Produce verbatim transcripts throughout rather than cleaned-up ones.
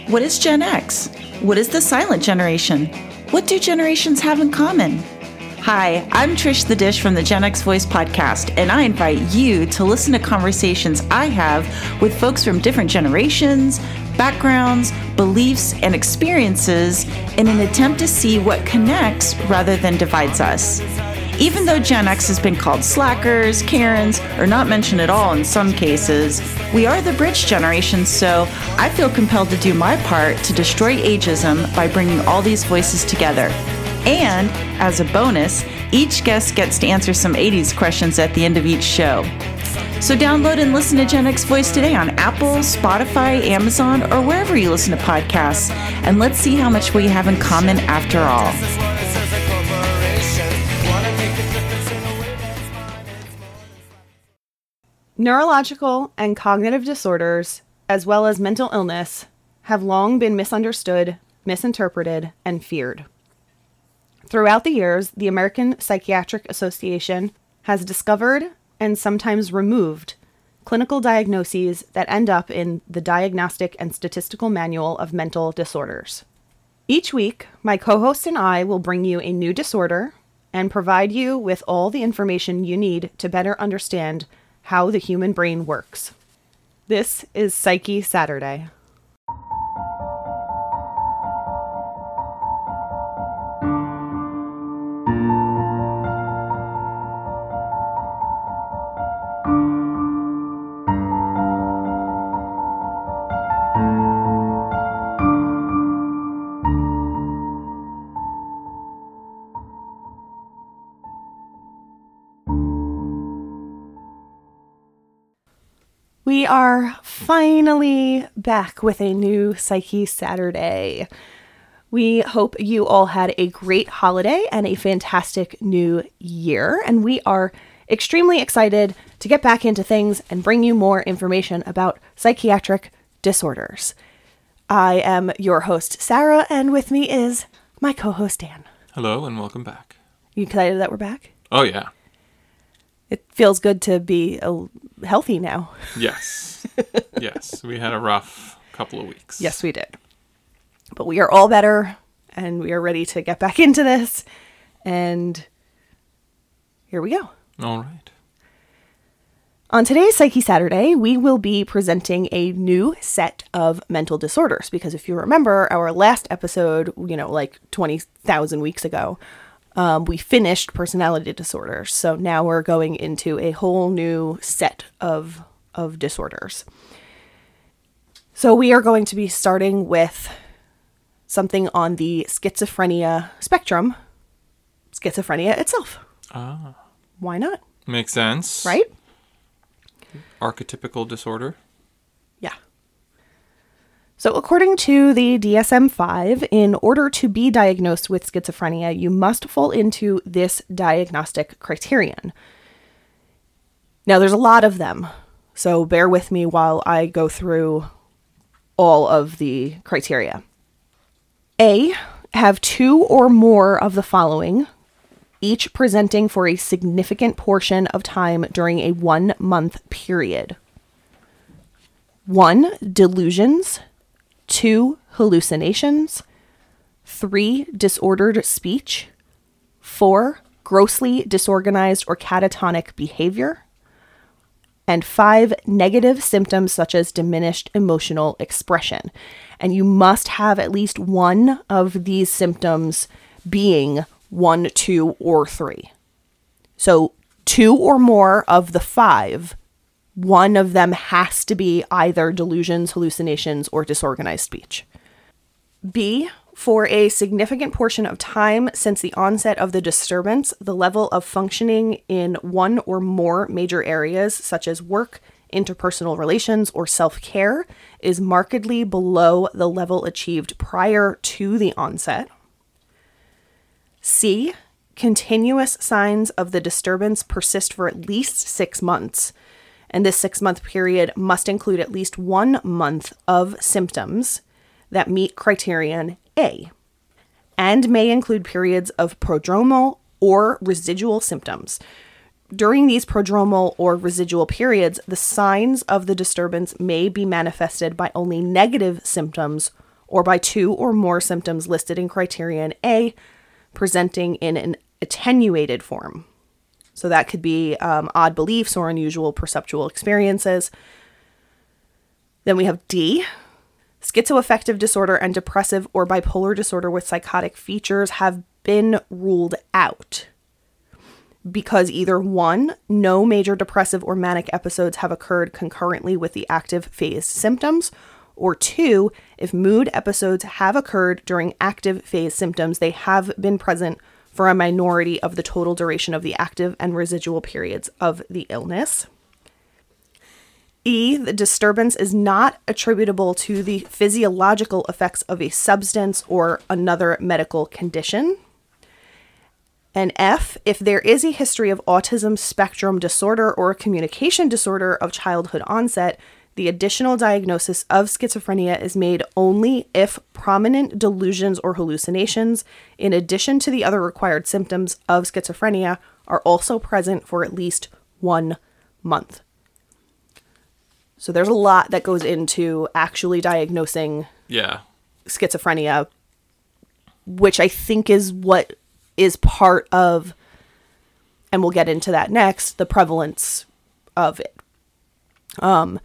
What is Gen X? What is the silent generation? What do generations have in common? Hi, I'm Trish the Dish from the Gen X Voice podcast, and I invite you to listen to conversations I have with folks from different generations, backgrounds, beliefs, and experiences in an attempt to see what connects rather than divides us. Even though Gen X has been called slackers, Karens, or not mentioned at all in some cases, we are the bridge generation, so I feel compelled to do my part to destroy ageism by bringing all these voices together. And, as a bonus, each guest gets to answer some eighties questions at the end of each show. So download and listen to Gen X Voice today on Apple, Spotify, Amazon, or wherever you listen to podcasts, and let's see how much we have in common after all. Neurological and cognitive disorders, as well as mental illness, have long been misunderstood, misinterpreted, and feared. Throughout the years, the American Psychiatric Association has discovered and sometimes removed clinical diagnoses that end up in the Diagnostic and Statistical Manual of Mental Disorders. Each week, my co-host and I will bring you a new disorder and provide you with all the information you need to better understand how the human brain works. This is Psyche Saturday. We are finally back with a new Psyche Saturday. We hope you all had a great holiday and a fantastic new year, and we are extremely excited to get back into things and bring you more information about psychiatric disorders. I am your host, Sarah, and with me is my co-host, Dan. Hello, and welcome back. You excited that we're back? Oh, yeah. It feels good to be uh, healthy now. Yes. Yes. We had a rough couple of weeks. Yes, we did. But we are all better, and we are ready to get back into this. And here we go. All right. On today's Psyche Saturday, we will be presenting a new set of mental disorders. Because if you remember our last episode, you know, like twenty thousand weeks ago, Um, we finished personality disorders, so now we're going into a whole new set of of disorders. So we are going to be starting with something on the schizophrenia spectrum, schizophrenia itself. Ah. Why not? Makes sense. Right? Archetypical disorder. Yeah. So according to the D S M five, in order to be diagnosed with schizophrenia, you must fall into this diagnostic criterion. Now, there's a lot of them, so bear with me while I go through all of the criteria. A, have two or more of the following, each presenting for a significant portion of time during a one-month period. One, delusions. Two, hallucinations. Three, disordered speech. Four, grossly disorganized or catatonic behavior. And five, negative symptoms such as diminished emotional expression. And you must have at least one of these symptoms being one, two, or three. So two or more of the five, one of them has to be either delusions, hallucinations, or disorganized speech. B, for a significant portion of time since the onset of the disturbance, the level of functioning in one or more major areas, such as work, interpersonal relations, or self-care, is markedly below the level achieved prior to the onset. C, continuous signs of the disturbance persist for at least six months. And this six-month period must include at least one month of symptoms that meet criterion A, and may include periods of prodromal or residual symptoms. During these prodromal or residual periods, the signs of the disturbance may be manifested by only negative symptoms or by two or more symptoms listed in criterion A, presenting in an attenuated form. So that could be um, odd beliefs or unusual perceptual experiences. Then we have D, schizoaffective disorder and depressive or bipolar disorder with psychotic features have been ruled out because either one, no major depressive or manic episodes have occurred concurrently with the active phase symptoms, or two, if mood episodes have occurred during active phase symptoms, they have been present for a minority of the total duration of the active and residual periods of the illness. E, the disturbance is not attributable to the physiological effects of a substance or another medical condition. And F, if there is a history of autism spectrum disorder or communication disorder of childhood onset, the additional diagnosis of schizophrenia is made only if prominent delusions or hallucinations, in addition to the other required symptoms of schizophrenia, are also present for at least one month. So there's a lot that goes into actually diagnosing Yeah. schizophrenia, which I think is what is part of, and we'll get into that next, the prevalence of it. Um,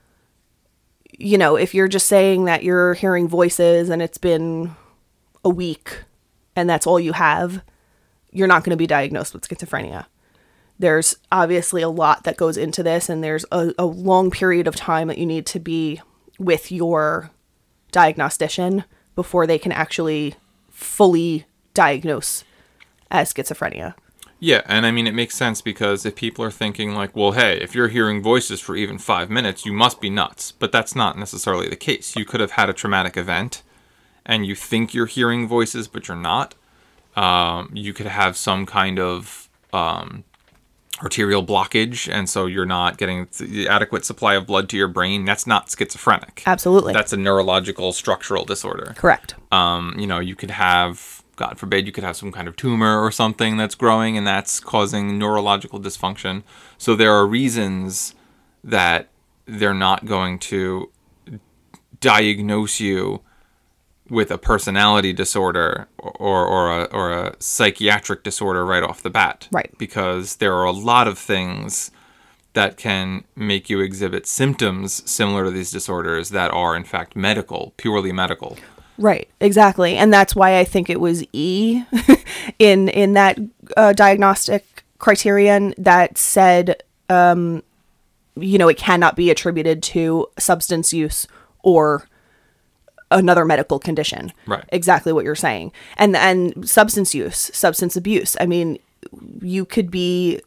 you know, if you're just saying that you're hearing voices and it's been a week and that's all you have, you're not going to be diagnosed with schizophrenia. There's obviously a lot that goes into this, and there's a, a long period of time that you need to be with your diagnostician before they can actually fully diagnose as schizophrenia. Yeah, and I mean, it makes sense because if people are thinking like, well, hey, if you're hearing voices for even five minutes, you must be nuts. But that's not necessarily the case. You could have had a traumatic event and you think you're hearing voices, but you're not. Um, you could have some kind of um, arterial blockage, and so you're not getting the adequate supply of blood to your brain. That's not schizophrenic. Absolutely. That's a neurological structural disorder. Correct. Um, you know, you could have, God forbid, you could have some kind of tumor or something that's growing and that's causing neurological dysfunction. So there are reasons that they're not going to diagnose you with a personality disorder or or a, or a psychiatric disorder right off the bat. Right. Because there are a lot of things that can make you exhibit symptoms similar to these disorders that are, in fact, medical, purely medical. Right, exactly. And that's why I think it was E in in that uh, diagnostic criterion that said, um, you know, it cannot be attributed to substance use or another medical condition. Right. Exactly what you're saying. And and substance use, substance abuse. I mean, you could be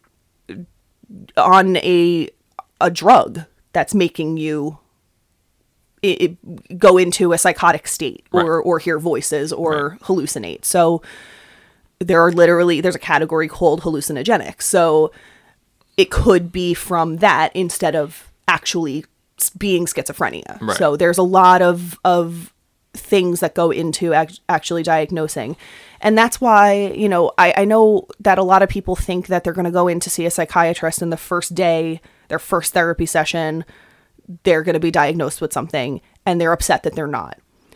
on a a drug that's making you It, it go into a psychotic state or, Right. or hear voices or Right. hallucinate. So there are literally, there's a category called hallucinogenic. So it could be from that instead of actually s- being schizophrenia. Right. So there's a lot of, of things that go into act- actually diagnosing. And that's why, you know, I, I know that a lot of people think that they're going to go in to see a psychiatrist and the first day, their first therapy session, they're going to be diagnosed with something and they're upset that they're not.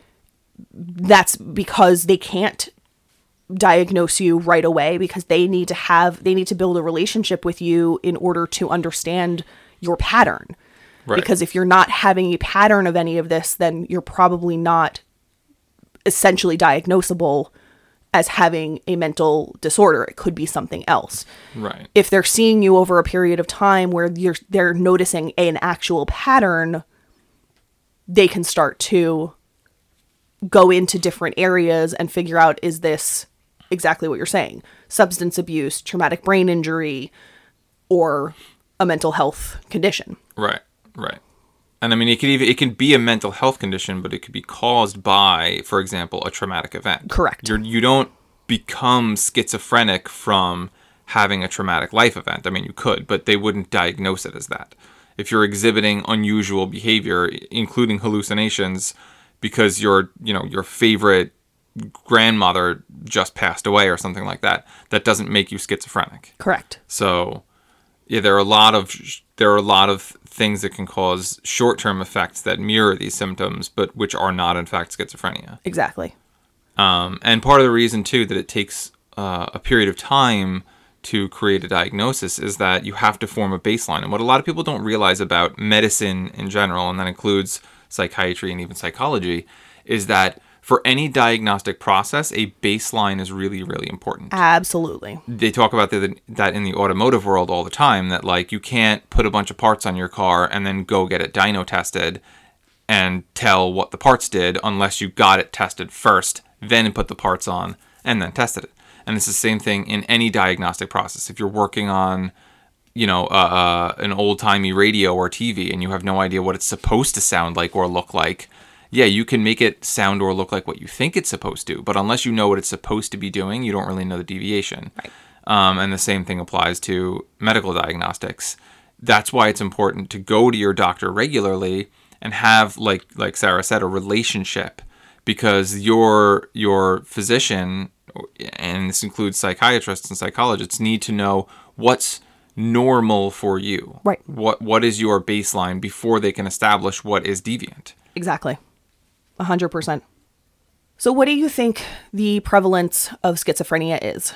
That's because they can't diagnose you right away because they need to have, they need to build a relationship with you in order to understand your pattern. Right. Because if you're not having a pattern of any of this, then you're probably not essentially diagnosable as having a mental disorder. It could be something else. Right. If they're seeing you over a period of time where you're they're noticing an actual pattern, they can start to go into different areas and figure out, is this exactly what you're saying? Substance abuse, traumatic brain injury, or a mental health condition. Right. Right. And I mean, it could even it can be a mental health condition, but it could be caused by, for example, a traumatic event. Correct. You're, you don't become schizophrenic from having a traumatic life event. I mean, you could, but they wouldn't diagnose it as that. If you're exhibiting unusual behavior, including hallucinations, because your you know your favorite grandmother just passed away or something like that, that doesn't make you schizophrenic. Correct. So Yeah, there are a lot of there are a lot of things that can cause short-term effects that mirror these symptoms, but which are not in fact schizophrenia. Exactly. Um, and part of the reason too that it takes uh, a period of time to create a diagnosis is that you have to form a baseline. And what a lot of people don't realize about medicine in general, and that includes psychiatry and even psychology, is that for any diagnostic process, a baseline is really, really important. Absolutely. They talk about the, that in the automotive world all the time, that like you can't put a bunch of parts on your car and then go get it dyno tested and tell what the parts did unless you got it tested first, then put the parts on and then tested it. And it's the same thing in any diagnostic process. If you're working on, you know, uh, uh, an old-timey radio or T V and you have no idea what it's supposed to sound like or look like, yeah, you can make it sound or look like what you think it's supposed to. But unless you know what it's supposed to be doing, you don't really know the deviation. Right. Um, and the same thing applies to medical diagnostics. That's why it's important to go to your doctor regularly and have, like like Sarah said, a relationship, because your your physician, and this includes psychiatrists and psychologists, need to know what's normal for you. Right. What what is your baseline before they can establish what is deviant. Exactly. A hundred percent. So what do you think the prevalence of schizophrenia is?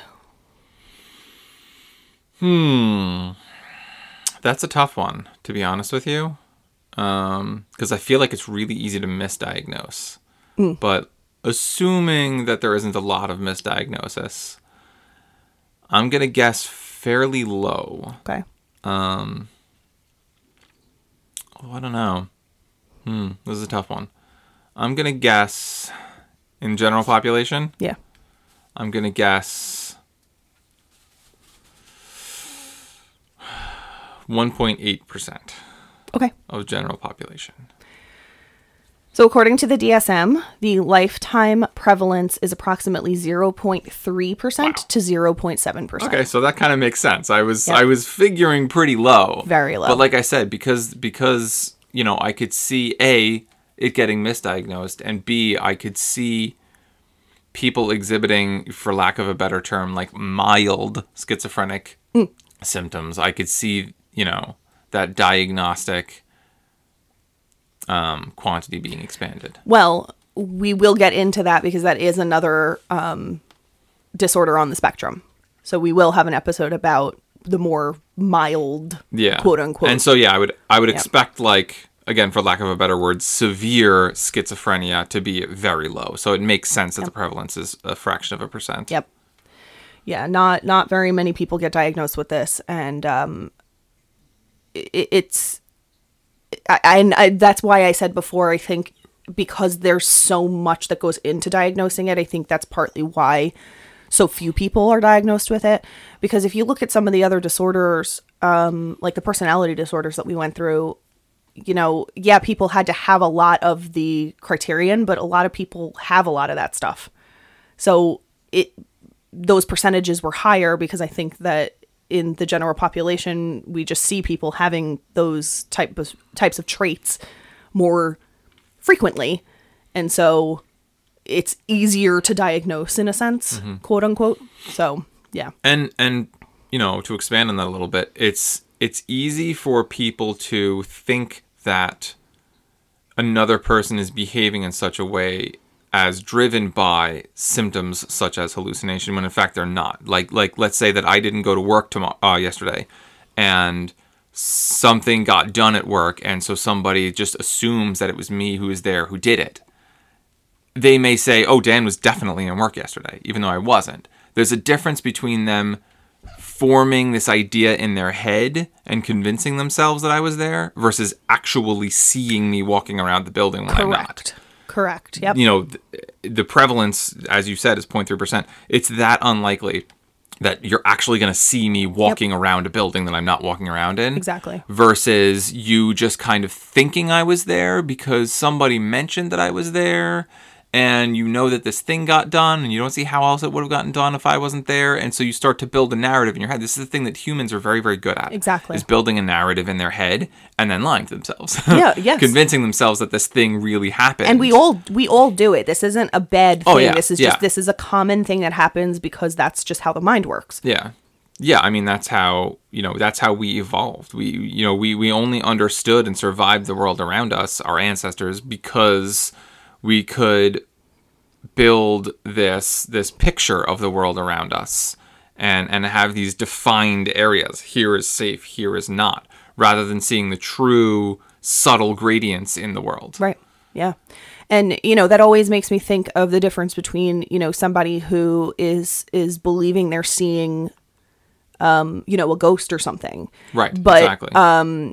Hmm. That's a tough one, to be honest with you. Um, because I feel like it's really easy to misdiagnose. Mm. But assuming that there isn't a lot of misdiagnosis, I'm going to guess fairly low. Okay. Um, oh, I don't know. Hmm, this is a tough one. I'm going to guess, in general population, yeah, I'm going to guess one point eight percent okay. of general population. So according to the D S M, the lifetime prevalence is approximately zero point three percent wow. to zero point seven percent. Okay, so that kind of makes sense. I was yep. I was figuring pretty low. Very low. But like I said, because because, you know, I could see A, it getting misdiagnosed, and B, I could see people exhibiting, for lack of a better term, like mild schizophrenic mm. symptoms. I could see, you know, that diagnostic um, quantity being expanded. Well, we will get into that because that is another um, disorder on the spectrum. So we will have an episode about the more mild, yeah. quote unquote. And so, yeah, I would I would yeah. expect, like, again, for lack of a better word, severe schizophrenia to be very low. So it makes sense that yep. the prevalence is a fraction of a percent. Yep. Yeah, not not very many people get diagnosed with this, and um, it, it's I, I, I that's why I said before, I think because there's so much that goes into diagnosing it, I think that's partly why so few people are diagnosed with it. Because if you look at some of the other disorders, um, like the personality disorders that we went through, you know, yeah, people had to have a lot of the criterion, but a lot of people have a lot of that stuff. So it those percentages were higher because I think that in the general population, we just see people having those type of, types of traits more frequently. And so it's easier to diagnose in a sense, mm-hmm. quote unquote. So, yeah. And, and, you know, to expand on that a little bit, it's, it's easy for people to think that another person is behaving in such a way as driven by symptoms such as hallucination, when in fact they're not. Like, like let's say that I didn't go to work tomorrow, uh, yesterday, and something got done at work, and so somebody just assumes that it was me who was there who did it. They may say, oh, Dan was definitely in work yesterday, even though I wasn't. There's a difference between them forming this idea in their head and convincing themselves that I was there versus actually seeing me walking around the building when Correct. I'm not. Correct. Yep. You know, the, the prevalence, as you said, is zero point three percent. It's that unlikely that you're actually going to see me walking yep. around a building that I'm not walking around in. Exactly. Versus you just kind of thinking I was there because somebody mentioned that I was there, and you know that this thing got done, and you don't see how else it would have gotten done if I wasn't there, and so you start to build a narrative in your head. This is the thing that humans are very, very good at. Exactly. Is building a narrative in their head and then lying to themselves. Yeah, yes. Convincing themselves that this thing really happened. And we all we all do it. This isn't a bad thing. Oh, yeah. This is yeah. just this is a common thing that happens because that's just how the mind works. Yeah. Yeah, I mean, that's how, you know, that's how we evolved. We, you know, we, we only understood and survived the world around us, our ancestors, because we could build this this picture of the world around us and, and have these defined areas. Here is safe, here is not, rather than seeing the true subtle gradients in the world. Right. Yeah. And, you know, that always makes me think of the difference between, you know, somebody who is is believing they're seeing Um, you know, a ghost or something. Right, but, exactly. Um,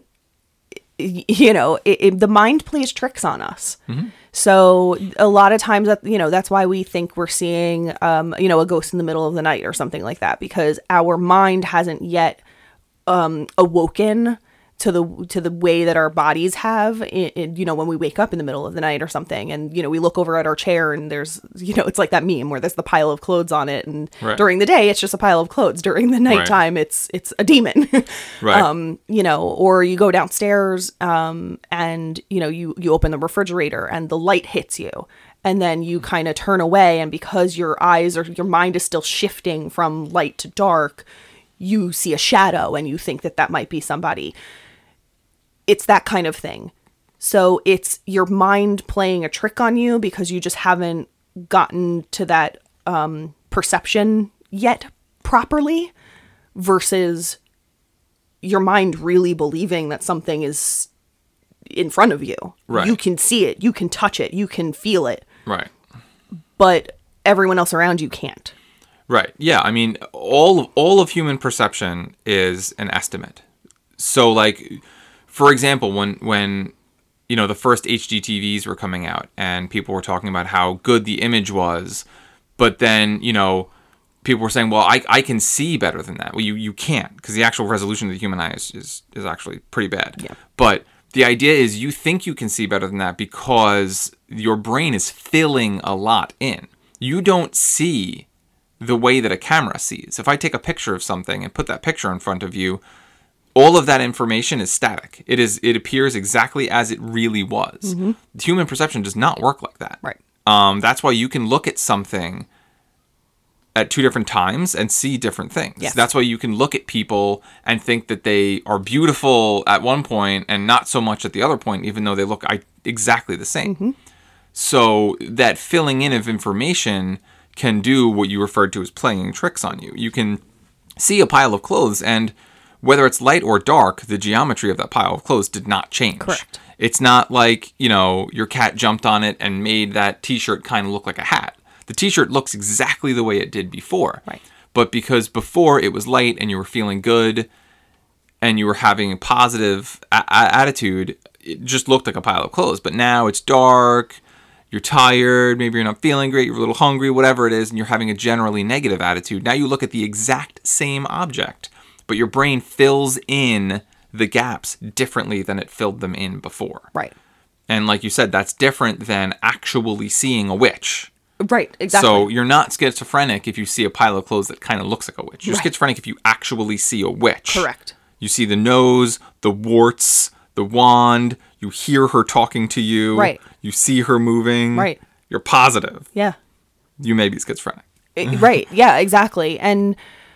you know, it, it, the mind plays tricks on us. Mm-hmm. So a lot of times, that you know, that's why we think we're seeing, um, you know, a ghost in the middle of the night or something like that, because our mind hasn't yet um, awoken to the to the way that our bodies have, in, in, you know, when we wake up in the middle of the night or something, and you know, we look over at our chair and there's, you know, it's like that meme where there's the pile of clothes on it, and right. during the day it's just a pile of clothes. During the nighttime, right. it's it's a demon, right? Um, you know, or you go downstairs, um, and you know, you you open the refrigerator and the light hits you, and then you kind of turn away, and because your eyes or your mind is still shifting from light to dark, you see a shadow and you think that that might be somebody. It's that kind of thing. So it's your mind playing a trick on you because you just haven't gotten to that um, perception yet properly, versus your mind really believing that something is in front of you. Right. You can see it, you can touch it, you can feel it. Right. But everyone else around you can't. Right. Yeah. I mean, all of, all of human perception is an estimate. So, like, for example, when, when, you know, the first H D T Vs were coming out and people were talking about how good the image was, but then, you know, people were saying, well, I, I can see better than that. Well, you, you can't, because the actual resolution of the human eye is, is, is actually pretty bad. Yeah. But the idea is you think you can see better than that because your brain is filling a lot in. You don't see the way that a camera sees. If I take a picture of something and put that picture in front of you, all of that information is static. It is. It appears exactly as it really was. Mm-hmm. Human perception does not work like that. Right. Um, that's why you can look at something at two different times and see different things. Yes. That's why you can look at people and think that they are beautiful at one point and not so much at the other point, even though they look exactly the same. Mm-hmm. So that filling in of information can do what you referred to as playing tricks on you. You can see a pile of clothes, and whether it's light or dark, the geometry of that pile of clothes did not change. Correct. It's not like, you know, your cat jumped on it and made that t-shirt kind of look like a hat. The t-shirt looks exactly the way it did before. Right. But because before it was light and you were feeling good and you were having a positive a- a- attitude, it just looked like a pile of clothes. But now it's dark, you're tired, maybe you're not feeling great, you're a little hungry, whatever it is, and you're having a generally negative attitude. Now you look at the exact same object, but your brain fills in the gaps differently than it filled them in before. Right. And like you said, that's different than actually seeing a witch. Right, exactly. So you're not schizophrenic if you see a pile of clothes that kind of looks like a witch. You're right. schizophrenic if you actually see a witch. Correct. You see the nose, the warts, the wand, you hear her talking to you. Right. You see her moving. Right. You're positive. Yeah. You may be schizophrenic. It, right. Yeah, exactly. And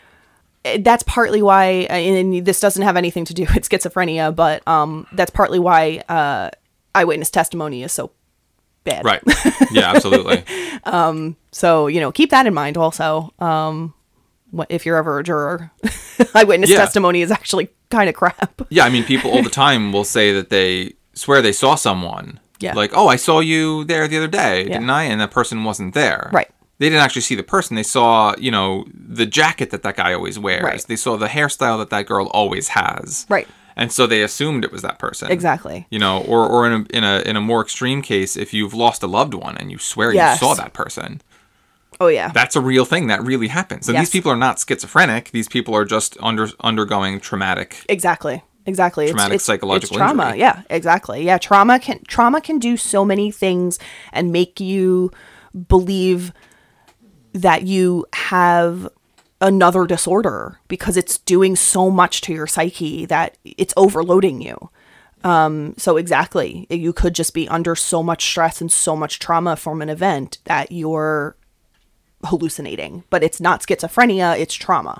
that's partly why, and this doesn't have anything to do with schizophrenia, but um, that's partly why uh, eyewitness testimony is so bad. Right. Yeah, absolutely. um, so, you know, keep that in mind also. Um, if you're ever a juror, eyewitness yeah. testimony is actually kind of crap. Yeah, I mean, people all the time will say that they swear they saw someone. Yeah. Like, oh, I saw you there the other day, yeah. didn't I? And that person wasn't there. Right. They didn't actually see the person. They saw, you know, the jacket that that guy always wears. Right. They saw the hairstyle that that girl always has. Right. And so they assumed it was that person. Exactly. You know, or, or in a in a in a more extreme case, if you've lost a loved one and you swear yes. you saw that person. Oh yeah. That's a real thing. That really happens. And yes. these people are not schizophrenic. These people are just under undergoing traumatic. Exactly. Exactly. Traumatic it's, it's, psychological it's trauma. injury. Yeah, exactly. Yeah, trauma can trauma can do so many things and make you believe that you have another disorder because it's doing so much to your psyche that it's overloading you. Um, so exactly, you could just be under so much stress and so much trauma from an event that you're hallucinating, but it's not schizophrenia, it's trauma.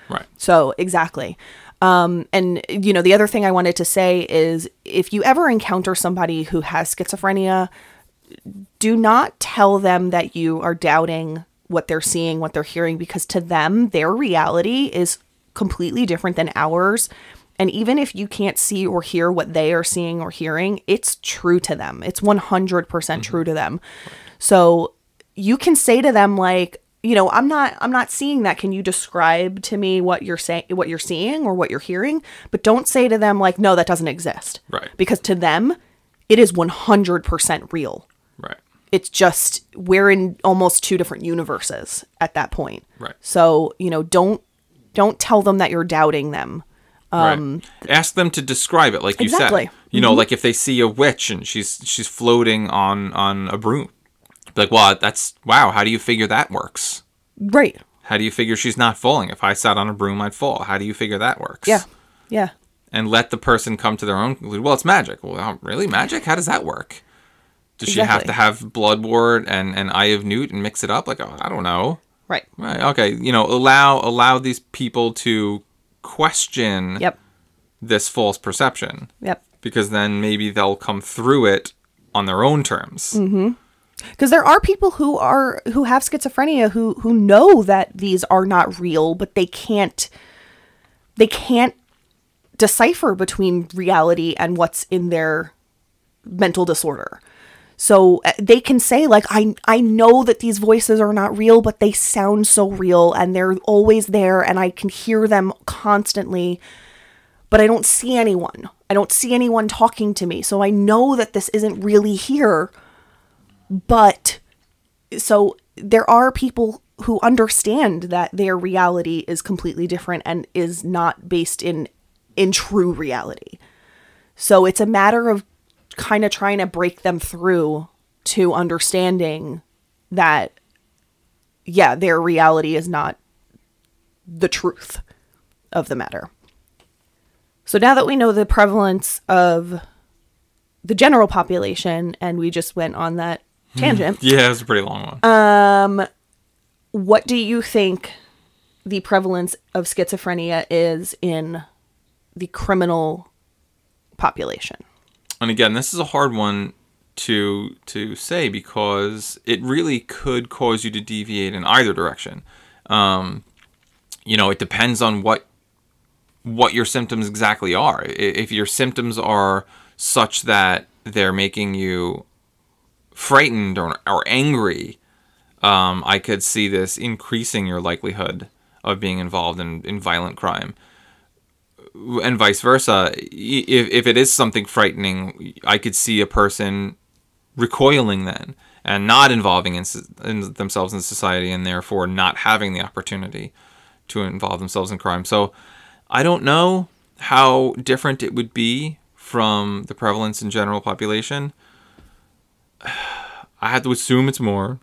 Right. So, exactly. Um, and, you know, the other thing I wanted to say is if you ever encounter somebody who has schizophrenia, do not tell them that you are doubting what they're seeing, what they're hearing, because to them, their reality is completely different than ours. And even if you can't see or hear what they are seeing or hearing, it's true to them. It's one hundred percent mm-hmm. true to them. So you can say to them, like, you know, I'm not, I'm not seeing that. Can you describe to me what you're saying, what you're seeing or what you're hearing? But don't say to them like, no, that doesn't exist. Right. Because to them, it is one hundred percent real. Right. It's just, we're in almost two different universes at that point. Right. So, you know, don't, don't tell them that you're doubting them. Um, right. Ask them to describe it, like you exactly. said. You know, mm-hmm. like if they see a witch and she's she's floating on on a broom, like, well, that's wow. How do you figure that works? Right. How do you figure she's not falling? If I sat on a broom, I'd fall. How do you figure that works? Yeah. Yeah. And let the person come to their own conclusion. Well, it's magic. Well, really, magic? How does that work? Does exactly. she have to have bloodwort and and Eye of Newt and mix it up? Like, I don't know. Right. Right. Okay. You know, allow allow these people to question yep. this false perception. Yep. Because then maybe they'll come through it on their own terms. Mm-hmm. Because there are people who are who have schizophrenia who who know that these are not real, but they can't they can't decipher between reality and what's in their mental disorder. So they can say, like, I I know that these voices are not real, but they sound so real and they're always there and I can hear them constantly, but I don't see anyone. I don't see anyone talking to me. So I know that this isn't really here. But so there are people who understand that their reality is completely different and is not based in in true reality. So it's a matter of kind of trying to break them through to understanding that, yeah, their reality is not the truth of the matter. So now that we know the prevalence of the general population, and we just went on that tangent. Yeah, it's a pretty long one. Um, what do you think the prevalence of schizophrenia is in the criminal population? And again, this is a hard one to to say because it really could cause you to deviate in either direction. Um, you know, it depends on what what your symptoms exactly are. If your symptoms are such that they're making you frightened or, or angry, um, I could see this increasing your likelihood of being involved in, in violent crime. And vice versa. If, if it is something frightening, I could see a person recoiling then and not involving in, in themselves in society and therefore not having the opportunity to involve themselves in crime. So I don't know how different it would be from the prevalence in general population. I have to assume it's more.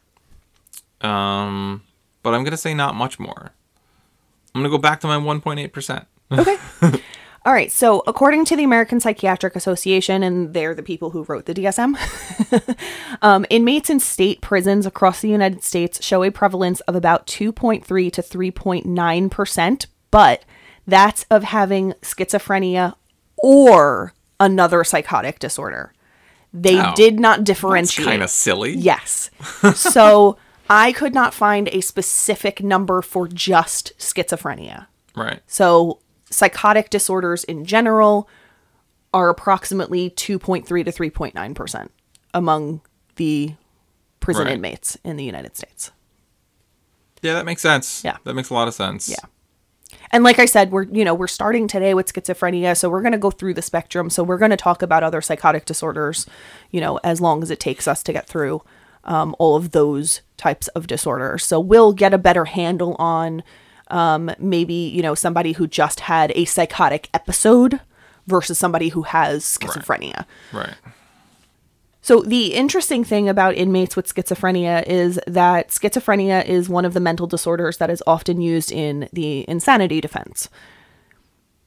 Um, but I'm going to say not much more. I'm going to go back to my one point eight percent. Okay. All right. So according to the American Psychiatric Association, and they're the people who wrote the D S M, um, inmates in state prisons across the United States show a prevalence of about two point three to three point nine percent, but that's of having schizophrenia or another psychotic disorder. They oh, did not differentiate. That's kind of silly. Yes. So I could not find a specific number for just schizophrenia. Right. So psychotic disorders in general are approximately two point three to three point nine percent among the prison right. inmates in the United States. Yeah, that makes sense. Yeah. That makes a lot of sense. Yeah. And like I said, we're, you know, we're starting today with schizophrenia, so we're going to go through the spectrum. So we're going to talk about other psychotic disorders, you know, as long as it takes us to get through um, all of those types of disorders. So we'll get a better handle on um, maybe, you know, somebody who just had a psychotic episode versus somebody who has schizophrenia. Right. right. So the interesting thing about inmates with schizophrenia is that schizophrenia is one of the mental disorders that is often used in the insanity defense.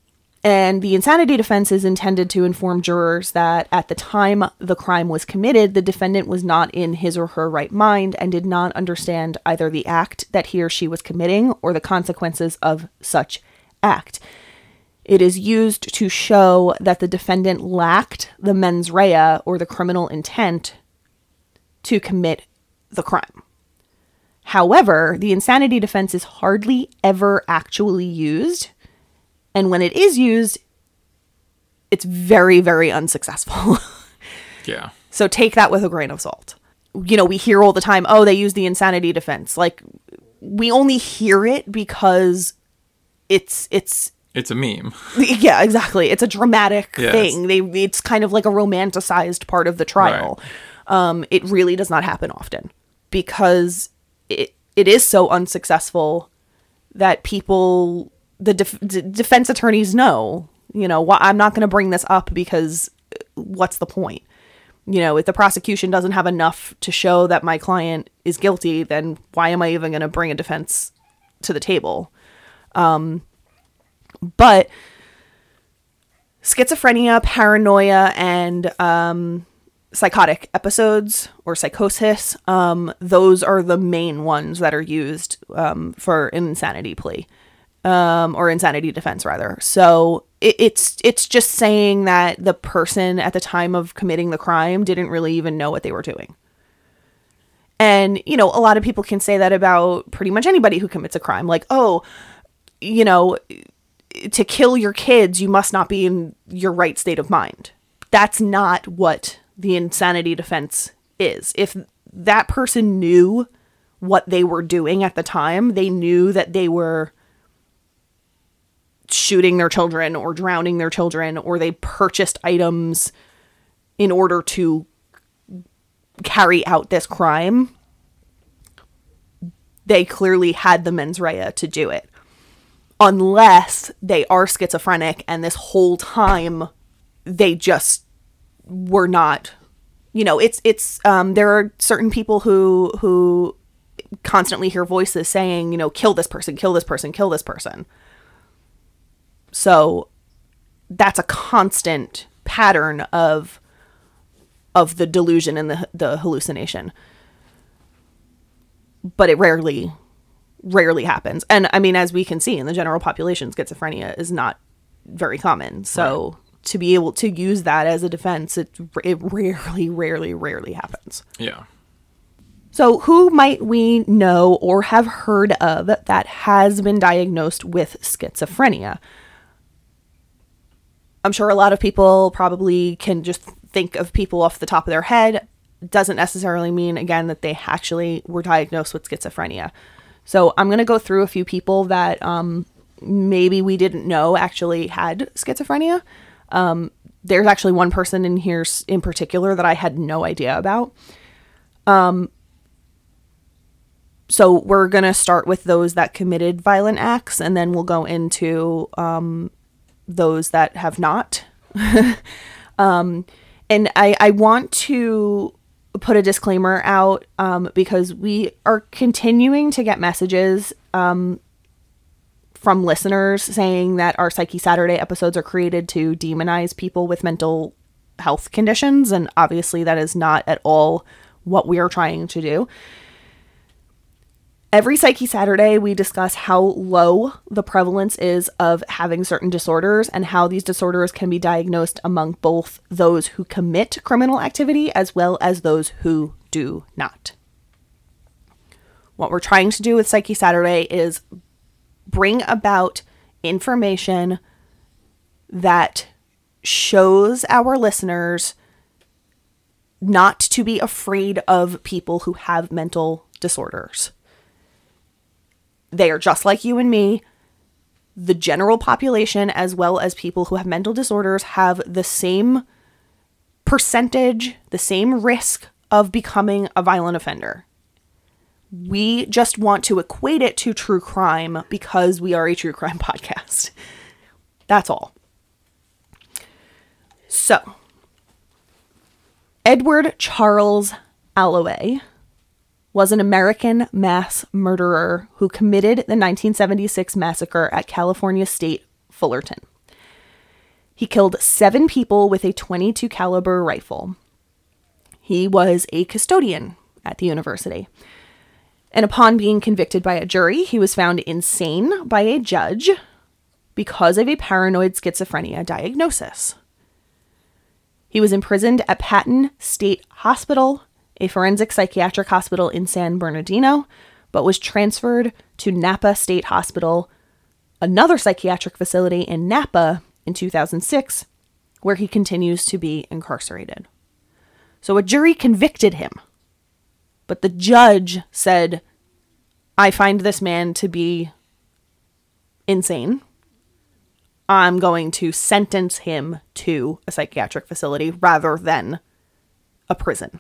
And the insanity defense is intended to inform jurors that at the time the crime was committed, the defendant was not in his or her right mind and did not understand either the act that he or she was committing or the consequences of such act. It is used to show that the defendant lacked the mens rea or the criminal intent to commit the crime. However, the insanity defense is hardly ever actually used. And when it is used, it's very, very unsuccessful. Yeah. So take that with a grain of salt. You know, we hear all the time, oh, they use the insanity defense. Like, we only hear it because it's, it's, It's a meme. yeah, exactly. It's a dramatic Yes. thing. They, it's kind of like a romanticized part of the trial. Right. Um, it really does not happen often because it, it is so unsuccessful that people... the def- d- defense attorneys know, you know, wh- I'm not going to bring this up because what's the point? You know, if the prosecution doesn't have enough to show that my client is guilty, then why am I even going to bring a defense to the table? Um, but schizophrenia, paranoia, and um, psychotic episodes or psychosis, um, those are the main ones that are used um, for an insanity plea. Um, or insanity defense, rather. So it, it's it's just saying that the person at the time of committing the crime didn't really even know what they were doing. And, you know, a lot of people can say that about pretty much anybody who commits a crime. Like, oh, you know, to kill your kids, you must not be in your right state of mind. That's not what the insanity defense is. If that person knew what they were doing at the time, they knew that they were shooting their children or drowning their children, or they purchased items in order to carry out this crime, they clearly had the mens rea to do it. Unless they are schizophrenic and this whole time they just were not, you know, it's, it's, um, there are certain people who, who constantly hear voices saying, you know, kill this person, kill this person, kill this person. So that's a constant pattern of of the delusion and the the hallucination. But it rarely rarely happens. And I mean, as we can see in the general population, schizophrenia is not very common. So right. to be able to use that as a defense, it it rarely rarely rarely happens. Yeah. So who might we know or have heard of that has been diagnosed with schizophrenia? I'm sure a lot of people probably can just think of people off the top of their head. Doesn't necessarily mean, again, that they actually were diagnosed with schizophrenia. So I'm going to go through a few people that um, maybe we didn't know actually had schizophrenia. Um, there's actually one person in here in particular that I had no idea about. Um, so we're going to start with those that committed violent acts, and then we'll go into... Um, those that have not. um, and I, I want to put a disclaimer out um, because we are continuing to get messages um, from listeners saying that our Psyche Saturday episodes are created to demonize people with mental health conditions. And obviously that is not at all what we are trying to do. Every Psyche Saturday, we discuss how low the prevalence is of having certain disorders and how these disorders can be diagnosed among both those who commit criminal activity as well as those who do not. What we're trying to do with Psyche Saturday is bring about information that shows our listeners not to be afraid of people who have mental disorders. They are just like you and me. The general population, as well as people who have mental disorders, have the same percentage, the same risk of becoming a violent offender. We just want to equate it to true crime because we are a true crime podcast. That's all. So, Edward Charles Alloway was an American mass murderer who committed the nineteen seventy-six massacre at California State Fullerton. He killed seven people with a twenty-two caliber rifle. He was a custodian at the university. And upon being convicted by a jury, he was found insane by a judge because of a paranoid schizophrenia diagnosis. He was imprisoned at Patton State Hospital, a forensic psychiatric hospital in San Bernardino, but was transferred to Napa State Hospital, another psychiatric facility in Napa, in two thousand six, where he continues to be incarcerated. So a jury convicted him, but the judge said, I find this man to be insane. I'm going to sentence him to a psychiatric facility rather than a prison,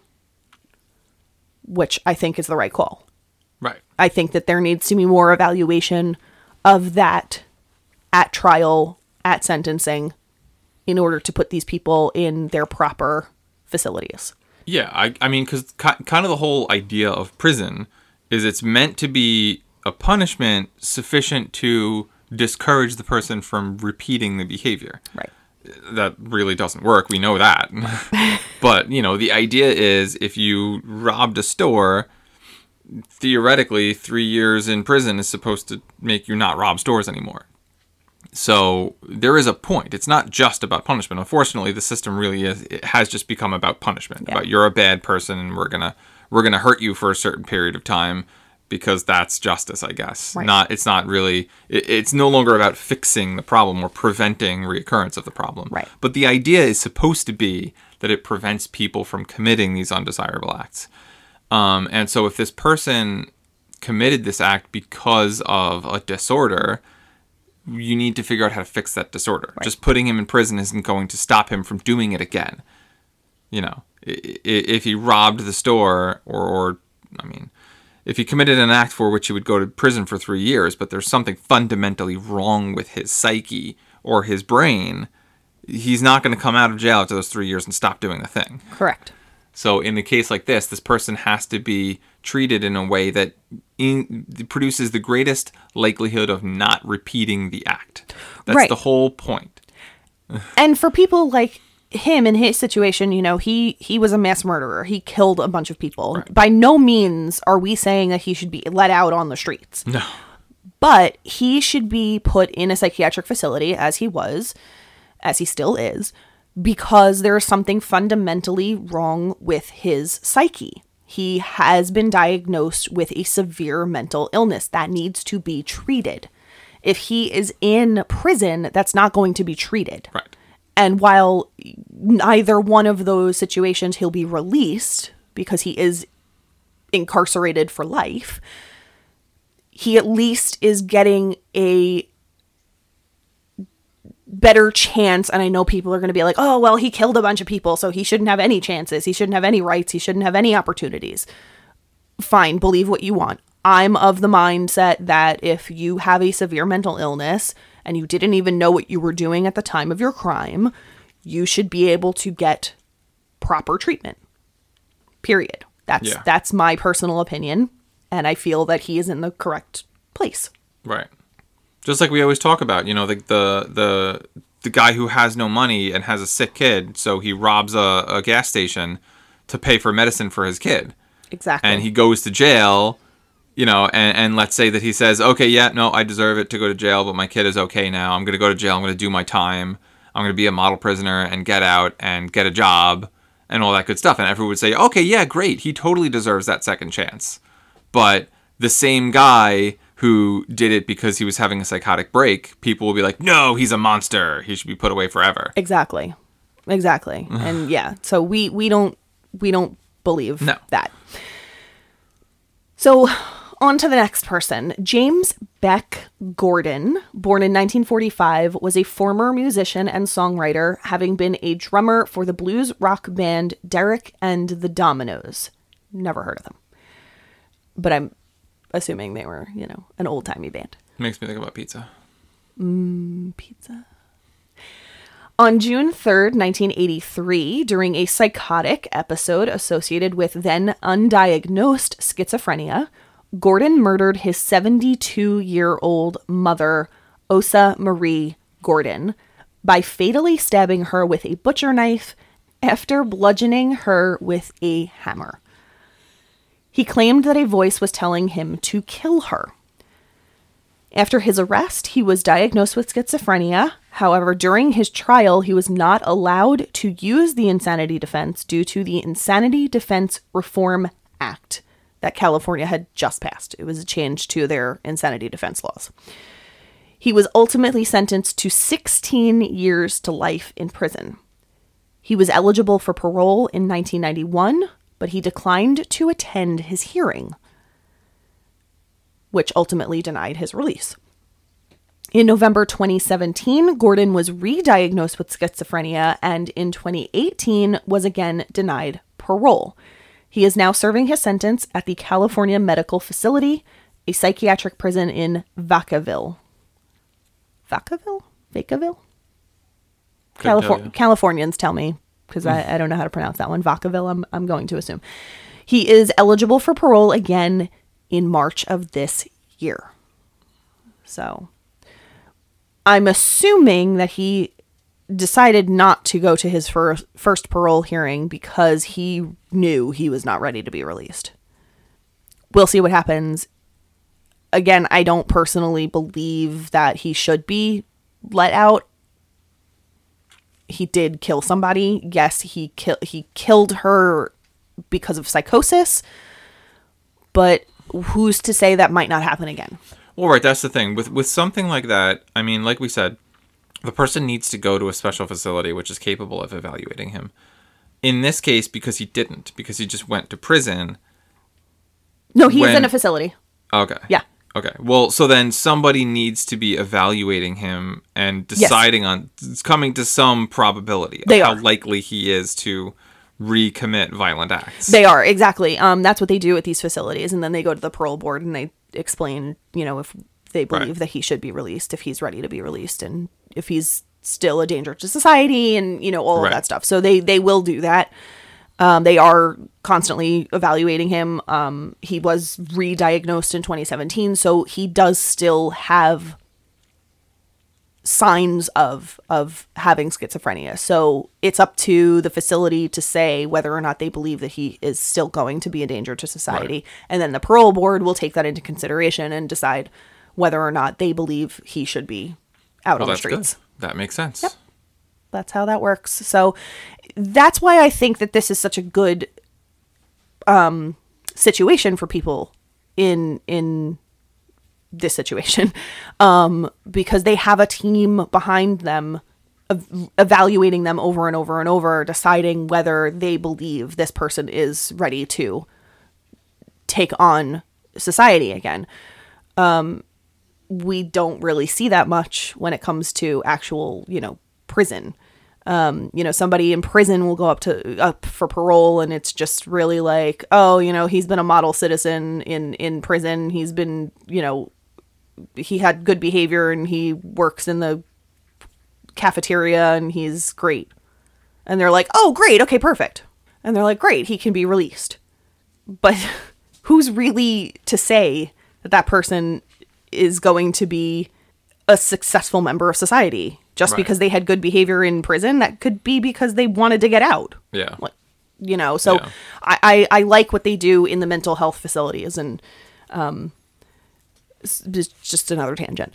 which I think is the right call. Right. I think that there needs to be more evaluation of that at trial, at sentencing, in order to put these people in their proper facilities. Yeah, I, I mean, because kind of the whole idea of prison is it's meant to be a punishment sufficient to discourage the person from repeating the behavior. Right. That really doesn't work. We know that. But, you know, the idea is if you robbed a store, theoretically, three years in prison is supposed to make you not rob stores anymore. So there is a point. It's not just about punishment. Unfortunately, the system really is, it has just become about punishment. Yeah. About you're a bad person and we're going to we're going to hurt you for a certain period of time because that's justice, I guess. Right. Not it's not really it, it's no longer about fixing the problem or preventing reoccurrence of the problem. Right. But the idea is supposed to be that it prevents people from committing these undesirable acts. Um, and so if this person committed this act because of a disorder, you need to figure out how to fix that disorder. Right. Just putting him in prison isn't going to stop him from doing it again. You know, if he robbed the store or, or, I mean, if he committed an act for which he would go to prison for three years, but there's something fundamentally wrong with his psyche or his brain, he's not going to come out of jail after those three years and stop doing the thing. Correct. So in a case like this, this person has to be treated in a way that in, produces the greatest likelihood of not repeating the act. That's Right. the whole point. And for people like him in his situation, you know, he, he was a mass murderer. He killed a bunch of people. Right. By no means are we saying that he should be let out on the streets. No. But he should be put in a psychiatric facility, as he was, as he still is, because there is something fundamentally wrong with his psyche. He has been diagnosed with a severe mental illness that needs to be treated. If he is in prison, that's not going to be treated. Right. And while neither one of those situations he'll be released because he is incarcerated for life, he at least is getting a better chance. And I know people are going to be like, oh, well, he killed a bunch of people, so he shouldn't have any chances. He shouldn't have any rights. He shouldn't have any opportunities. Fine, believe what you want. I'm of the mindset that if you have a severe mental illness and you didn't even know what you were doing at the time of your crime, you should be able to get proper treatment. Period. That's Yeah. that's my personal opinion, and I feel that he is in the correct place. Right. Just like we always talk about, you know, the the the, the guy who has no money and has a sick kid, so he robs a, a gas station to pay for medicine for his kid. Exactly. And he goes to jail, you know, and, and let's say that he says, okay, yeah, no, I deserve it to go to jail, but my kid is okay now. I'm going to go to jail. I'm going to do my time. I'm going to be a model prisoner and get out and get a job and all that good stuff. And everyone would say, okay, yeah, great. He totally deserves that second chance. But the same guy who did it because he was having a psychotic break, people will be like, no, he's a monster. He should be put away forever. Exactly. Exactly. And yeah, so we, we don't, we don't believe No. that. So on to the next person. James Beck Gordon, born in nineteen forty-five, was a former musician and songwriter, having been a drummer for the blues rock band Derek and the Dominoes. Never heard of them. But I'm assuming they were, you know, an old-timey band. Makes me think about pizza. Mm, pizza. On June third, nineteen eighty-three, during a psychotic episode associated with then undiagnosed schizophrenia, Gordon murdered his seventy-two-year-old mother, Osa Marie Gordon, by fatally stabbing her with a butcher knife after bludgeoning her with a hammer. He claimed that a voice was telling him to kill her. After his arrest, he was diagnosed with schizophrenia. However, during his trial, he was not allowed to use the insanity defense due to the Insanity Defense Reform Act that California had just passed. It was a change to their insanity defense laws. He was ultimately sentenced to sixteen years to life in prison. He was eligible for parole in nineteen ninety-one, but he declined to attend his hearing, which ultimately denied his release. In November twenty seventeen, Gordon was re-diagnosed with schizophrenia and in twenty eighteen was again denied parole. He is now serving his sentence at the California Medical Facility, a psychiatric prison in Vacaville. Vacaville? Vacaville? Californ- Californians tell me, because I, I don't know how to pronounce that one. Vacaville, I'm, I'm going to assume. He is eligible for parole again in March of this year. So I'm assuming that he decided not to go to his first, first parole hearing because he knew he was not ready to be released. We'll see what happens. Again, I don't personally believe that he should be let out. He did kill somebody. Yes, he ki- he killed her because of psychosis, but who's to say that might not happen again? Well, right, that's the thing. With with something like that, I mean, like we said, the person needs to go to a special facility which is capable of evaluating him. In this case, because he didn't, because he just went to prison. No, he when... is in a facility. Okay. Yeah. Okay. Well, so then somebody needs to be evaluating him and deciding yes. on, it's coming to some probability of they how are. likely he is to recommit violent acts. They are, exactly. Um, that's what they do at these facilities. And then they go to the parole board and they explain, you know, if they believe right. that he should be released, if he's ready to be released, and if he's still a danger to society and, you know, all right. of that stuff. So they, they will do that. Um, they are constantly evaluating him. Um, he was re-diagnosed in twenty seventeen, so he does still have signs of of having schizophrenia. So it's up to the facility to say whether or not they believe that he is still going to be a danger to society. Right. And then the parole board will take that into consideration and decide whether or not they believe he should be out well, on the streets. Good. That makes sense. Yep. That's how that works. So that's why I think that this is such a good um, situation for people in in this situation, um, because they have a team behind them, ev- evaluating them over and over and over, deciding whether they believe this person is ready to take on society again. Um, we don't really see that much when it comes to actual, you know, prison. Um, you know, somebody in prison will go up to up for parole, and it's just really like, oh, you know, he's been a model citizen in, in prison. He's been, you know, he had good behavior and he works in the cafeteria and he's great. And they're like, oh, great. Okay, perfect. And they're like, great. He can be released. But who's really to say that that person is going to be a successful member of society? Just right. because they had good behavior in prison, that could be because they wanted to get out. Yeah. Like, you know, so yeah. I, I, I like what they do in the mental health facilities, and um, it's just another tangent.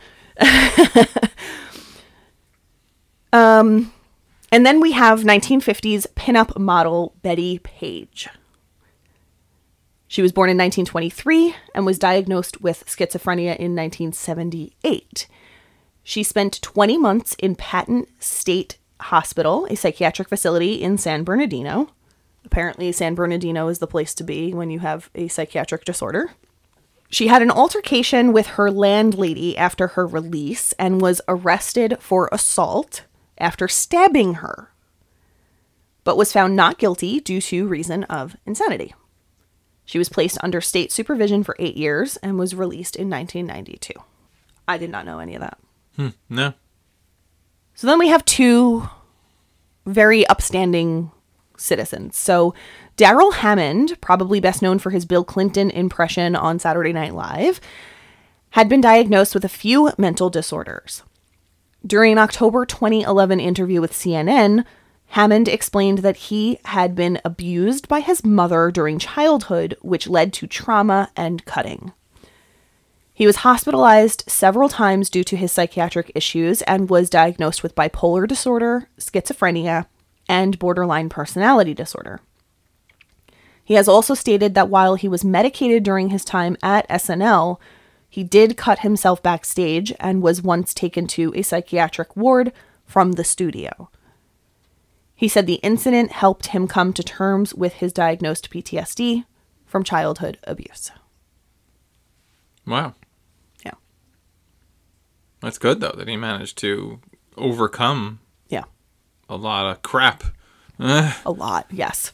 um, and then we have nineteen fifties pinup model Betty Page. She was born in nineteen twenty-three and was diagnosed with schizophrenia in nineteen seventy-eight. She spent twenty months in Patton State Hospital, a psychiatric facility in San Bernardino. Apparently, San Bernardino is the place to be when you have a psychiatric disorder. She had an altercation with her landlady after her release and was arrested for assault after stabbing her, but was found not guilty due to reason of insanity. She was placed under state supervision for eight years and was released in nineteen ninety-two. I did not know any of that. Hmm, no. So then we have two very upstanding citizens. So Darrell Hammond, probably best known for his Bill Clinton impression on Saturday Night Live, had been diagnosed with a few mental disorders. During an October twenty eleven interview with C N N, Hammond explained that he had been abused by his mother during childhood, which led to trauma and cutting. He was hospitalized several times due to his psychiatric issues and was diagnosed with bipolar disorder, schizophrenia, and borderline personality disorder. He has also stated that while he was medicated during his time at S N L, he did cut himself backstage and was once taken to a psychiatric ward from the studio. He said the incident helped him come to terms with his diagnosed P T S D from childhood abuse. Wow. Yeah. That's good, though, that he managed to overcome Yeah. a lot of crap. Ugh. A lot, yes.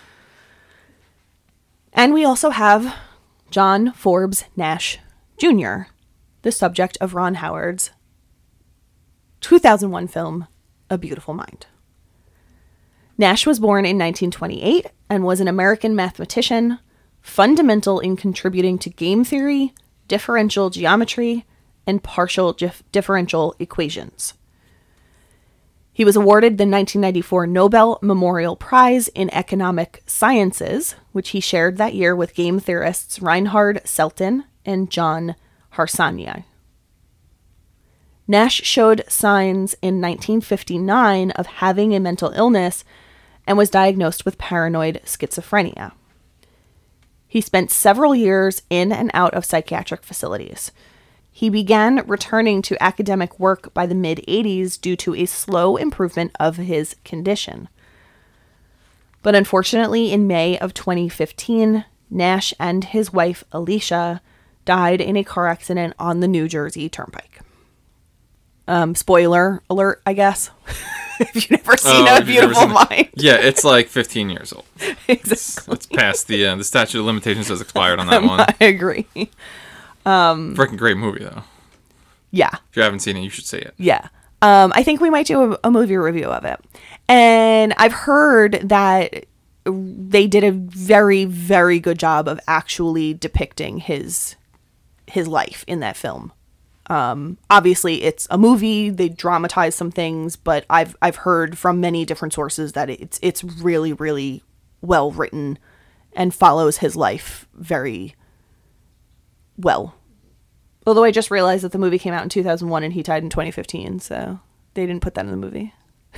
And we also have John Forbes Nash Junior, the subject of Ron Howard's two thousand one film, A Beautiful Mind. Nash was born in nineteen twenty-eight and was an American mathematician, fundamental in contributing to game theory, differential geometry, and partial dif- differential equations. He was awarded the nineteen ninety-four Nobel Memorial Prize in Economic Sciences, which he shared that year with game theorists Reinhard Selten and John Harsanyi. Nash showed signs in nineteen fifty-nine of having a mental illness and was diagnosed with paranoid schizophrenia. He spent several years in and out of psychiatric facilities. He began returning to academic work by the mid-eighties due to a slow improvement of his condition. But unfortunately, in May of twenty fifteen, Nash and his wife, Alicia, died in a car accident on the New Jersey Turnpike. Um, spoiler alert, I guess. If you've never seen Oh, A if you've never Beautiful seen it. Mind. Yeah, it's like fifteen years old. Exactly. It's past the uh, the statute of limitations has expired on that one. I agree. Freaking great movie, though. Yeah. If you haven't seen it, you should see it. Yeah. Um, I think we might do a, a movie review of it. And I've heard that they did a very, very good job of actually depicting his his life in that film. Um, obviously, it's a movie. They dramatize some things, but I've I've heard from many different sources that it's it's really, really well written and follows his life very well. Although I just realized that the movie came out in two thousand one and he died in twenty fifteen, so they didn't put that in the movie.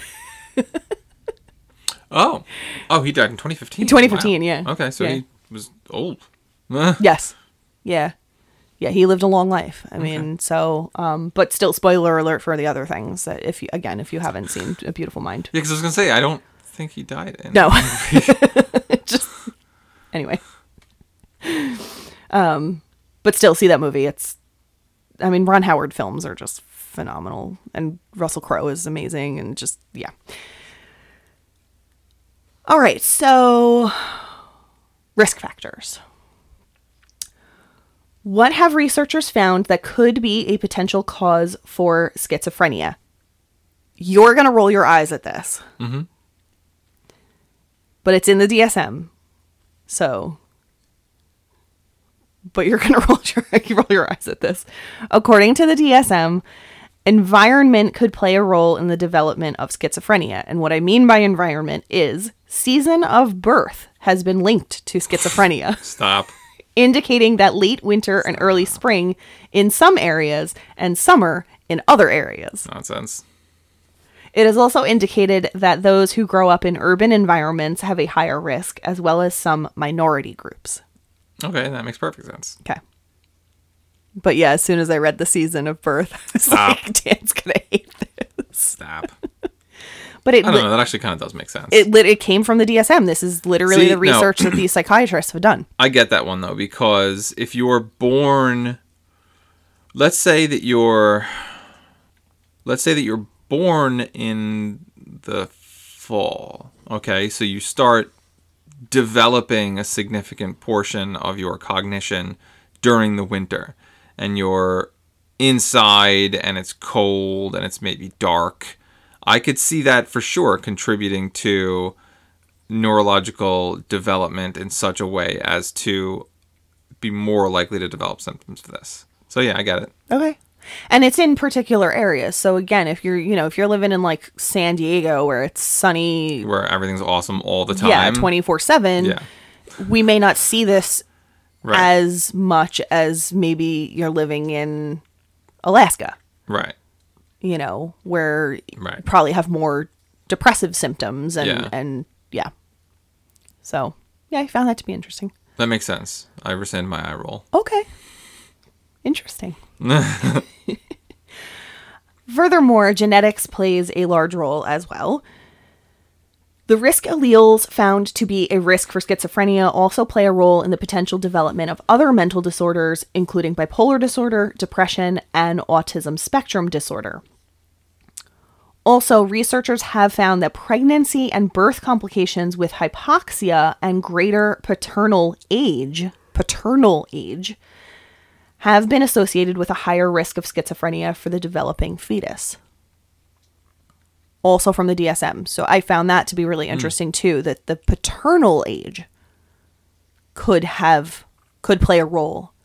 Oh. Oh, he died in twenty fifteen. In twenty fifteen, Wow. yeah. Okay, so Yeah. he was old. Uh, Yes. Yeah. Yeah, he lived a long life. I mean, so, um, but still, spoiler alert for the other things. That if you, again, if you haven't seen A Beautiful Mind. Yeah, because I was going to say, I don't think he died in No. the movie. Just, anyway. Um, but still, see that movie. It's, I mean, Ron Howard films are just phenomenal. And Russell Crowe is amazing. And just, yeah. All right. So, risk factors. What have researchers found that could be a potential cause for schizophrenia? You're going to roll your eyes at this. Mm-hmm. But it's in the D S M. So, but you're going to roll your, roll your eyes at this. According to the D S M, environment could play a role in the development of schizophrenia. And what I mean by environment is season of birth has been linked to schizophrenia. Stop. Indicating that late winter and early spring in some areas and summer in other areas. Nonsense. It is also indicated that those who grow up in urban environments have a higher risk, as well as some minority groups. Okay, that makes perfect sense. Okay. But yeah, as soon as I read the season of birth, I was Stop. like, Dan's going to hate this. Stop. But it, I don't li- know. That actually kind of does make sense. it, lit- it came from the D S M. This is literally See, the no. research that these psychiatrists have done. I get that one, though, because if you're born... Let's say that you're... Let's say that you're born in the fall. Okay, so you start developing a significant portion of your cognition during the winter. And you're inside, and it's cold, and it's maybe dark. I could see that for sure contributing to neurological development in such a way as to be more likely to develop symptoms of this. So yeah, I get it. Okay. And it's in particular areas. So again, if you're, you know, if you're living in like San Diego where it's sunny, Where everything's awesome all the time. yeah, twenty-four seven, Yeah. we may not see this Right. as much as maybe you're living in Alaska, Right. you know, where Right. you probably have more depressive symptoms and, Yeah. and yeah. So, yeah, I found that to be interesting. That makes sense. I rescind my eye roll. Okay. Interesting. Furthermore, genetics plays a large role as well. The risk alleles found to be a risk for schizophrenia also play a role in the potential development of other mental disorders, including bipolar disorder, depression, and autism spectrum disorder. Also, researchers have found that pregnancy and birth complications with hypoxia and greater paternal age, paternal age, have been associated with a higher risk of schizophrenia for the developing fetus. Also from the D S M. So I found that to be really interesting too, that the paternal age could have, could play a role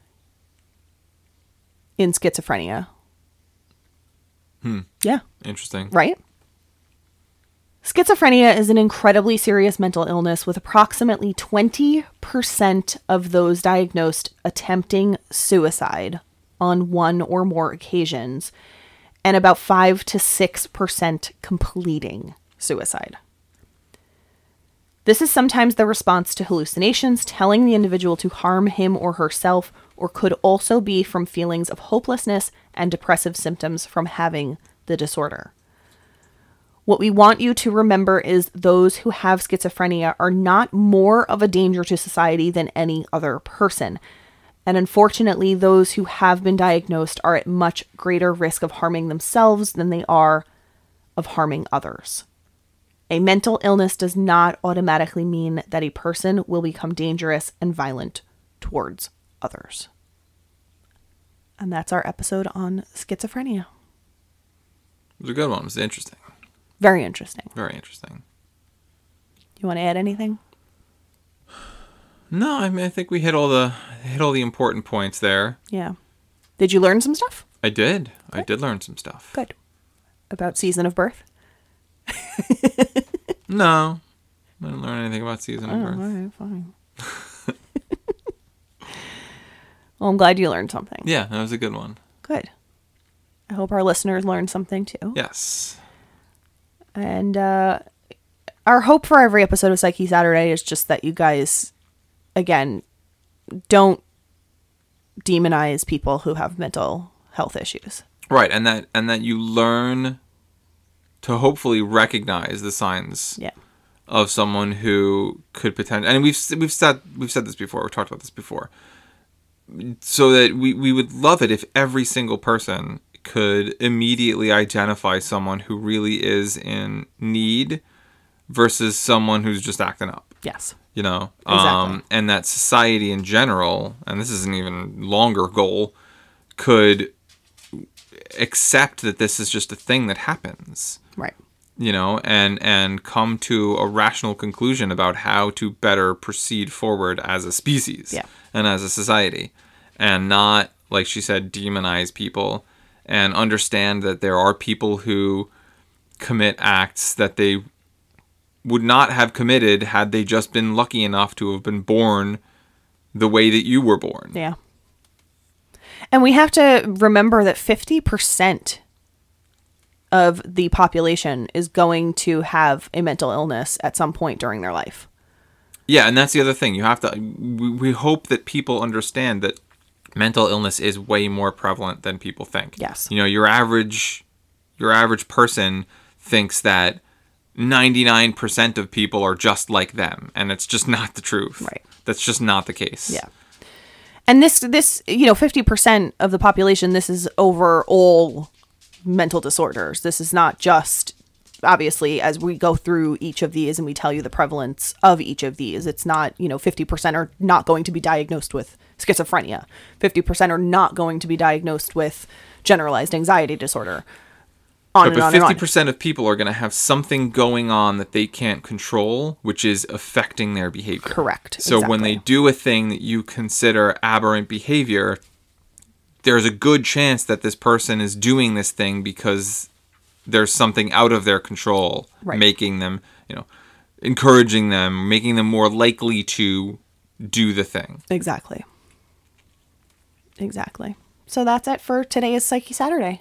in schizophrenia. Hmm. Yeah. Interesting. Right? Schizophrenia is an incredibly serious mental illness with approximately twenty percent of those diagnosed attempting suicide on one or more occasions, and about five to six percent completing suicide. This is sometimes the response to hallucinations telling the individual to harm him or herself, or could also be from feelings of hopelessness and depressive symptoms from having the disorder. What we want you to remember is those who have schizophrenia are not more of a danger to society than any other person. And unfortunately, those who have been diagnosed are at much greater risk of harming themselves than they are of harming others. A mental illness does not automatically mean that a person will become dangerous and violent towards others. And that's our episode on schizophrenia. It was a good one. It was interesting. Very interesting. Very interesting. You want to add anything? No, I mean, I think we hit all the hit all the important points there. Yeah. Did you learn some stuff? I did. I did learn some stuff. Good. About season of birth? No. I didn't learn anything about season of Oh, birth. all right, fine. Well, I'm glad you learned something. Yeah, that was a good one. Good. I hope our listeners learned something too. Yes. And uh, our hope for every episode of Psyche Saturday is just that you guys, again, don't demonize people who have mental health issues. Right, and that and that you learn to hopefully recognize the signs Yeah. of someone who could potentially, and we've we've said we've said this before, we've talked about this before, so that we, we would love it if every single person could immediately identify someone who really is in need versus someone who's just acting up. Yes. You know, Exactly. um, and that society in general, and this is an even longer goal, could accept that this is just a thing that happens. Right. You know, and and come to a rational conclusion about how to better proceed forward as a species Yeah. and as a society, and not, like she said, demonize people, and understand that there are people who commit acts that they would not have committed had they just been lucky enough to have been born the way that you were born. Yeah. And we have to remember that fifty percent of the population is going to have a mental illness at some point during their life. Yeah, and that's the other thing. You have to. We, we hope that people understand that mental illness is way more prevalent than people think. Yes. You know, your average, your average person thinks that ninety-nine percent of people are just like them, and it's just not the truth. Right. That's just not the case. Yeah. And this, this, you know, fifty percent of the population, this is over all mental disorders. This is not just, obviously, as we go through each of these and we tell you the prevalence of each of these, it's not, you know, fifty percent are not going to be diagnosed with schizophrenia. fifty percent are not going to be diagnosed with generalized anxiety disorder. On But, and but on and fifty on. percent of people are going to have something going on that they can't control, which is affecting their behavior. Correct. So when Exactly. they do a thing that you consider aberrant behavior, there's a good chance that this person is doing this thing because there's something out of their control, right. making them, you know, encouraging them, making them more likely to do the thing. Exactly. Exactly. So that's it for today's Psyche Saturday.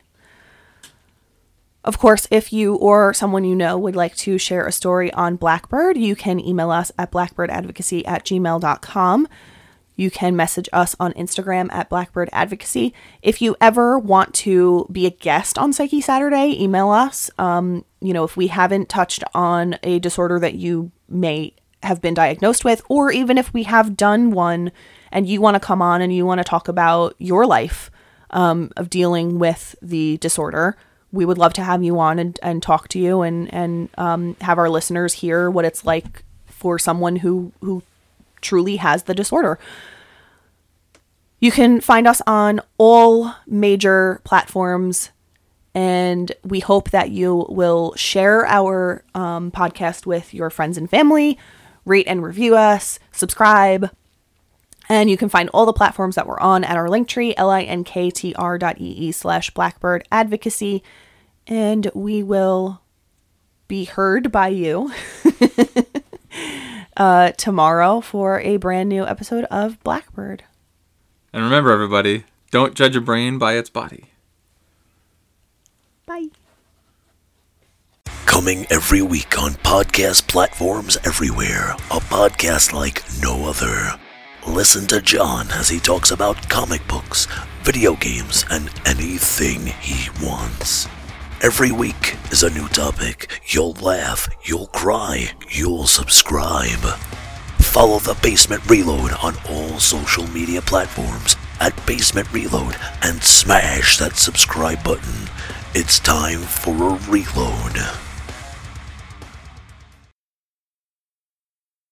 Of course, if you or someone you know would like to share a story on Blackbird, you can email us at blackbirdadvocacy at gmail dot com. You can message us on Instagram at Blackbird Advocacy. If you ever want to be a guest on Psyche Saturday, email us. Um, you know, if we haven't touched on a disorder that you may have been diagnosed with, or even if we have done one and you want to come on and you want to talk about your life um, of dealing with the disorder, we would love to have you on and, and talk to you and, and um, have our listeners hear what it's like for someone who, who truly has the disorder. You can find us on all major platforms, and we hope that you will share our um, podcast with your friends and family, rate and review us, subscribe, and you can find all the platforms that we're on at our Linktree, linktr dot ee slash Blackbird Advocacy, and we will be heard by you Uh, tomorrow for a brand new episode of Blackbird. And remember, everybody, don't judge a brain by its body. Bye. Coming every week on podcast platforms everywhere, a podcast like no other. Listen to John as he talks about comic books, video games, and anything he wants. Every week is a new topic. You'll laugh, you'll cry, you'll subscribe. Follow The Basement Reload on all social media platforms at Basement Reload and smash that subscribe button. It's time for a reload.